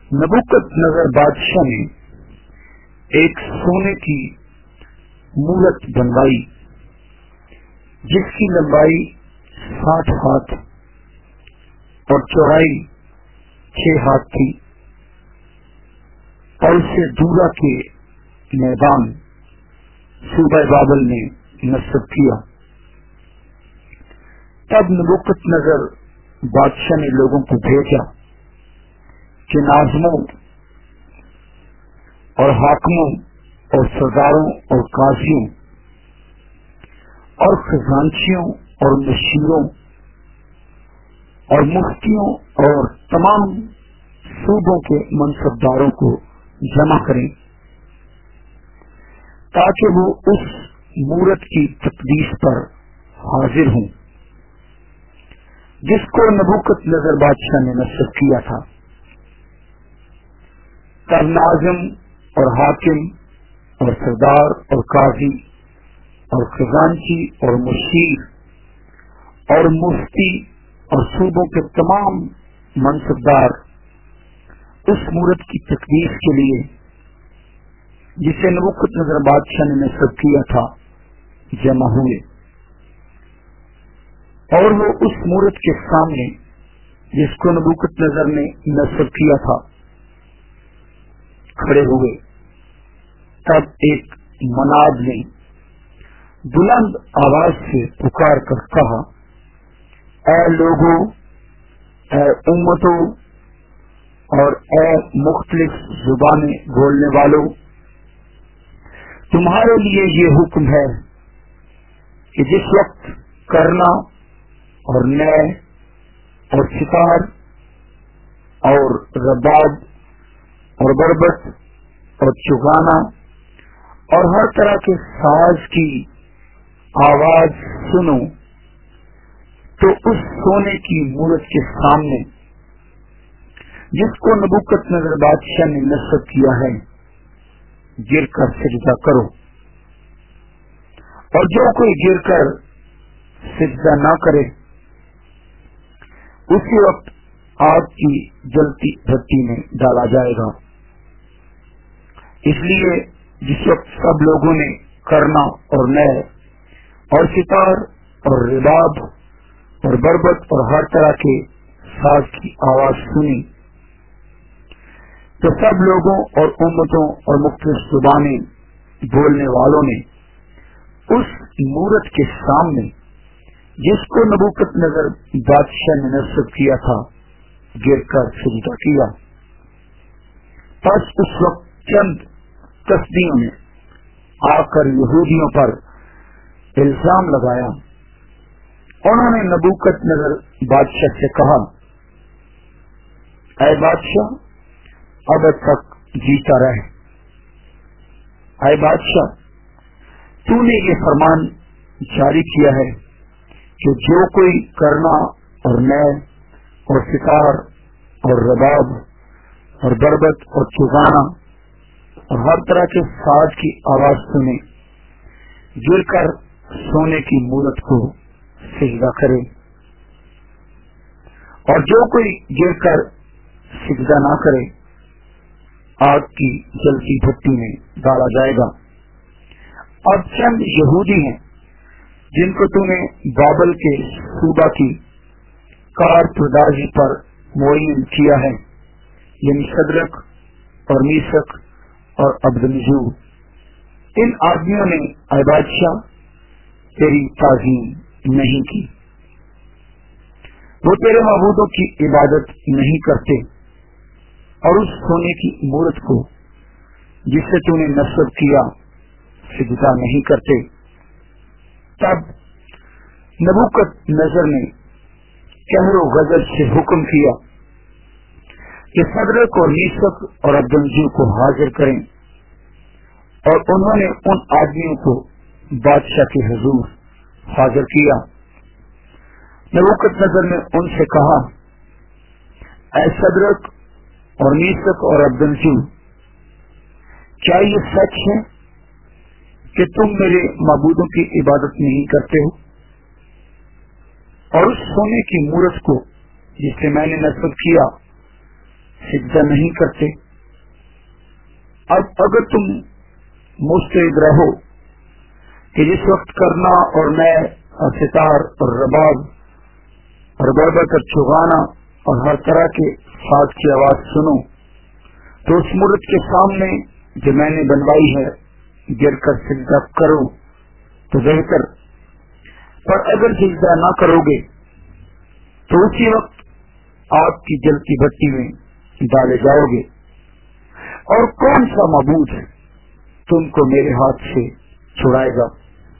नबूकदनेस्सर बादशाह ने एक सोने की मूरत बनवाई जिसकी लंबाई 60 हाथ और चौड़ाई 6 हाथ थी और उसे दूरा के मैदान सूबा बाबल में नस्ब किया। तब नबूकदनेस्सर बादशाह ने लोगों को भेजा कि नाज़िमों और हाकिमों और सरदारों और काजियों और खजांचियों और मुशीरों और मुफ्तियों और तमाम सूबों के मनसबदारों को जमा करें ताकि वो उस मूरत की तकदीस पर हाजिर हों जिसको नबूकदनेस्सर बादशाह ने नस्ब किया था। तब नाज़िम और हाकिम और सरदार और काजी और खजांची और मुशीर और मुफ्ती और सूबों के तमाम मनसबदार उस मूरत की तकदीस के लिए जिसे नबूकदनेस्सर बादशाह ने नस्ब किया था जमा हुए और वो उस मूरत के सामने जिसको नबूकदनेस्सर ने नस्ब किया था खड़े हुए। तब एक मनाद ने बुलंद आवाज से पुकार कर कहा, ऐ लोगों, ऐ उम्मतों और ऐ मुख्तलिफ जुबानें बोलने वालों, तुम्हारे लिए ये हुक्म है कि जिस वक्त करना और नए और सितार और रबाब और बरबत और चुगाना और हर तरह के साज की आवाज सुनो तो उस सोने की मूरत के सामने जिसको नबूकदनेस्सर बादशाह ने नस्ब किया है गिर कर सिजदा करो। और जो कोई गिर कर सिजदा न करे उसी वक्त आग की जलती भट्टी में डाला जाएगा। इसलिए जिस वक्त सब लोगों ने करना और नए और सितार और रिबाब और बरबत और हर तरह के साज की आवाज सुनी तो सब लोगों और उम्मतों और मुख्तलिफ जुबानें बोलने वालों ने उस मूरत के सामने जिसको नबूकदनेस्सर बादशाह ने नस्ब किया था गिर कर सिजदा किया। बस उस वक्त चंद तस्बीहों ने आकर यहूदियों पर इल्जाम लगाया। उन्होंने नबूकदनेस्सर बादशाह से कहा, ऐ बादशाह, अब तक जीता रहे। ऐ बादशाह, तूने ये फरमान जारी किया है कि जो कोई करना और नए और सितार और रबाब और बरबत और चुगाना और हर तरह के साज की आवाज सुने गिर कर सोने की मूरत को सिजदा करे और जो कोई गिर कर सिजदा ना करे आग की जलती भट्टी में डाला जाएगा। अब चंद यहूदी हैं जिनको तूने बाबल के सूबा की कारतुदाजी पर मुअय्यन किया है, यानी सदरक और मीसक और अब्दनजूर। इन आदमियों ने ऐ बादशाह तेरी ताज़ीम नहीं की, वो तेरे माबूदों की इबादत नहीं करते और उस सोने की मूरत को जिससे तूने नस्ब किया सिजदा नहीं करते। तब नबूकदनेस्सर ने कहरो गजब से हुक्म किया कि सदरक और मीसक और अब्दनजूर को हाजिर करें और उन्होंने उन आदमियों को बादशाह के हुजूर हाजिर किया। नबूकदनेस्सर ने उनसे कहा, ऐ सदरक और मीसक और अब्दनजूर, क्या ये सच है कि तुम मेरे माबूदों की इबादत नहीं करते हो और उस सोने की मूरत को जिसे मैंने नस्ब किया سجدہ نہیں کرتے. اب اگر تم مستعد رہو کہ جس وقت کرنا اور میں اور ستار اور رباب اور بربت اور چغانا اور ہر طرح کے ساز کی آواز سنو تو اس مورت کے سامنے جو میں نے بنوائی ہے گر کر سجدہ کرو تو بہتر. پر اگر سجدہ نہ کرو گے تو اسی وقت آپ کی جلتی بھٹی میں ڈالے جاؤ گے. اور کون سا معبود تم کو میرے ہاتھ سے چھڑائے گا؟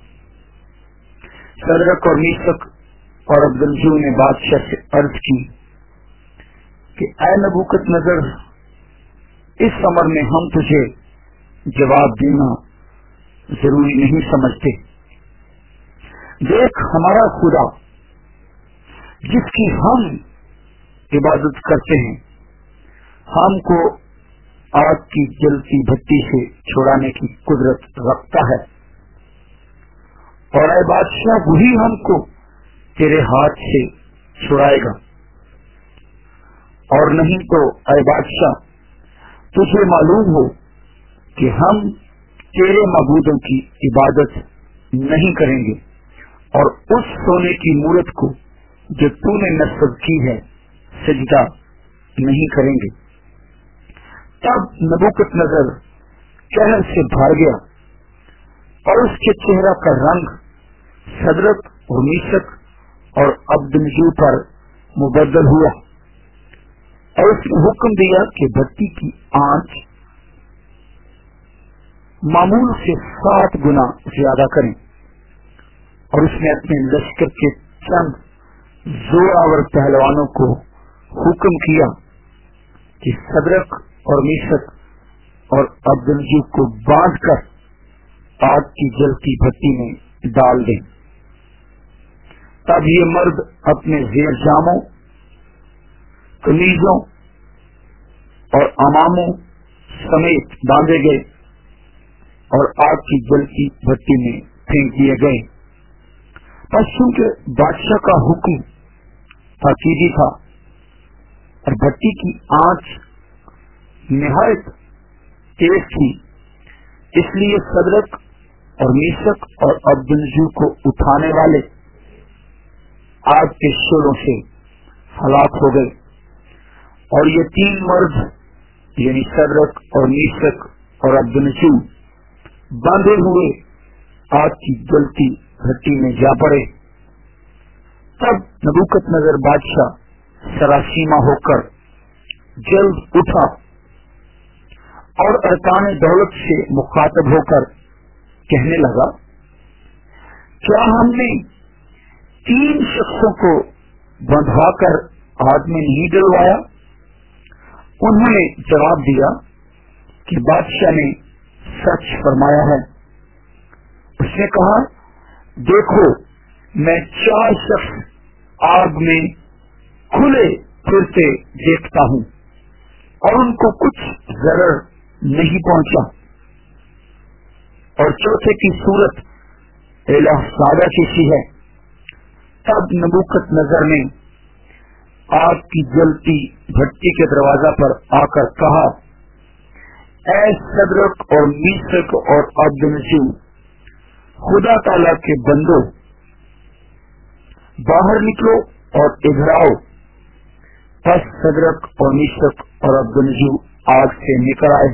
شدرک اور میثق اور عبدالجو نے بادشاہ سے عرض کی کہ اے نبوکدنضر، اس امر میں ہم تجھے جواب دینا ضروری نہیں سمجھتے. دیکھ، ہمارا خدا جس کی ہم عبادت کرتے ہیں ہم کو آگ کی جلتی بھٹی سے چھڑانے کی قدرت رکھتا ہے. اور اے بادشاہ، وہی ہم کو تیرے ہاتھ سے چھڑائے گا. اور نہیں تو اے بادشاہ، تجھے معلوم ہو کہ ہم تیرے معبودوں کی عبادت نہیں کریں گے اور اس سونے کی مورت کو جو تو نے نصب کی ہے سجدہ نہیں کریں گے. تب نبوکدنضر قہر سے بھر گیا اور اس کے چہرہ کا رنگ شدرک اور میثق اور عبدالجو پر مبدل ہوا اور اس نے حکم دیا کہ بھٹی کی آنچ معمول سے 7 گنا زیادہ کریں. اور اس نے اپنے لشکر کے چند زوراور پہلوانوں کو حکم کیا کہ شدرک اور میثق اور عبدالجو کو باندھ کر آگ کی جلتی بھٹی میں ڈال دیں. تب یہ مرد اپنے زیر جاموں، قمیضوں اور اماموں سمیت باندھے گئے اور آگ کی جلتی بھٹی میں پھینک دیے گئے. بس چونکہ بادشاہ کا حکم تاکیدی تھا اور بھٹی کی آنچ نہایت تیز تھی، اس لیے شدرک اور میثق اور عبدالجو کو اٹھانے والے آگ کے شعلوں سے ہلاک ہو گئے. اور یہ 3 مرد یعنی شدرک اور میثق اور عبدالجو باندھے ہوئے آگ کی جلتی بھٹی میں جا پڑے. تب نبوکدنضر بادشاہ سراسیمہ ہو کر جلد اٹھا اور ارکان دولت سے مخاطب ہو کر کہنے لگا، کیا ہم نے 3 شخصوں کو بندھوا کر آگ میں نہیں ڈلوایا؟ انہوں نے جواب دیا کہ بادشاہ نے سچ فرمایا ہے. اس نے کہا، دیکھو میں 4 شخص آگ میں کھلے پھرتے دیکھتا ہوں اور ان کو کچھ ضرر نہیں پہنچا. اور چوتھے کی صورت الہ سادہ کی سی ہے. تب نبوکدنضر نے آگ کی جلتی بھٹی کے دروازہ پر آ کر کہا، اے شدرک اور میثق اور عبدالجو، خدا تعالی کے بندو، باہر نکلو اور ادھر آؤ. پس شدرک اور میثق اور عبدالجو آگ سے نکل آئے.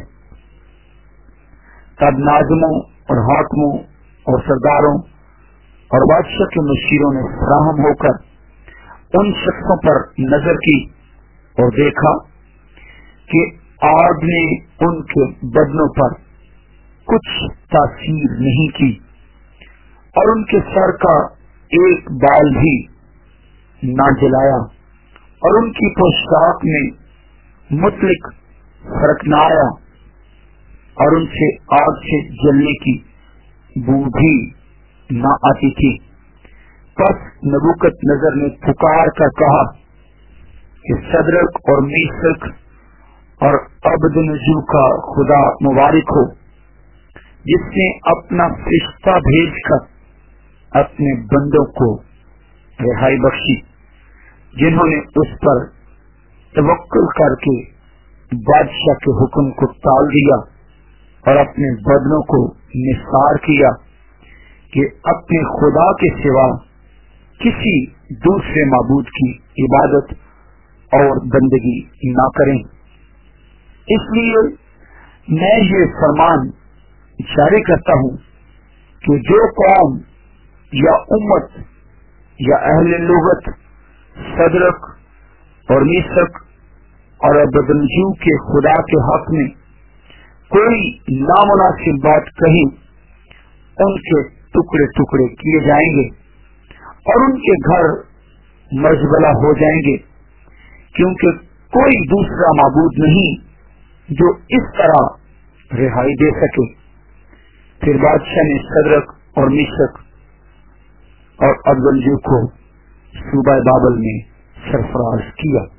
تب ناظموں اور حاکموں اور سرداروں اور بادشاہ کے مشیروں نے فراہم ہو کر ان شخصوں پر نظر کی اور دیکھا کہ آگ نے ان کے بدنوں پر کچھ تاثیر نہیں کی اور ان کے سر کا ایک بال بھی نہ جلایا اور ان کی پوشاک میں مطلق فرق نہ آیا اور ان سے آگ سے جلنے کی بو بھی نہ آتی تھی. پس نبوکدنضر نے پکار کر کہا کہ شدرک اور میثق اور عبدالجو کا خدا مبارک ہو، جس نے اپنا فرشتہ بھیج کر اپنے بندوں کو رہائی بخشی، جنہوں نے اس پر توکل کر کے बादशाह के हुक्म को टाल दिया और अपने बदनों को निसार किया कि अपने खुदा के सिवा किसी दूसरे माबूद की इबादत और बंदगी ना करें। इसलिए मैं ये फरमान जारी करता हूं कि जो कौम या उम्मत या अहले लुगत सदरक और मीसक और अबदनजू के खुदा के हक में कोई नामुनासिब बात कही, उनके टुकड़े टुकड़े किए जाएंगे और उनके घर मजबला हो जाएंगे, क्योंकि कोई दूसरा माबूद नहीं जो इस तरह रिहाई दे सके। फिर बादशाह ने सदरक और मीसक और अबदनजू को सूबा बाबल में सरफराज किया।